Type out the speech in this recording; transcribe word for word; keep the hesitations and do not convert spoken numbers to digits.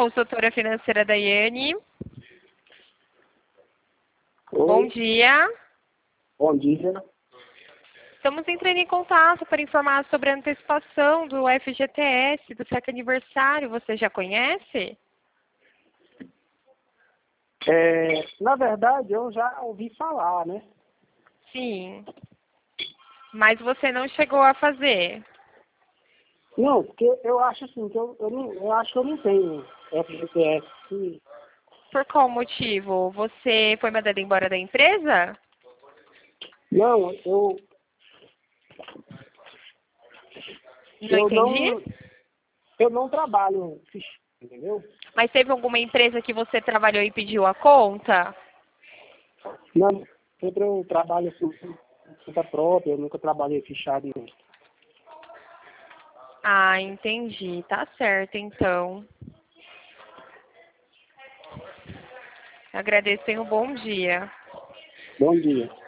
consultora financeira Daiane. Oi. Bom dia. Bom dia. Estamos entrando em contato para informar sobre a antecipação do F G T S, do sétimo aniversário. Você já conhece? É, na verdade, eu já ouvi falar, né? Sim. Mas você não chegou a fazer? Não, porque eu acho assim, que eu, eu, não, eu acho que eu não tenho F G T S. Por qual motivo? Você foi mandado embora da empresa? Não, eu, Não eu entendi. não, eu não trabalho, entendeu? Mas teve alguma empresa que você trabalhou e pediu a conta? Não, sempre eu trabalho assim, por conta própria, eu nunca trabalhei fichado em. Ah, entendi. Tá certo, então. Agradeço e um bom dia. Bom dia.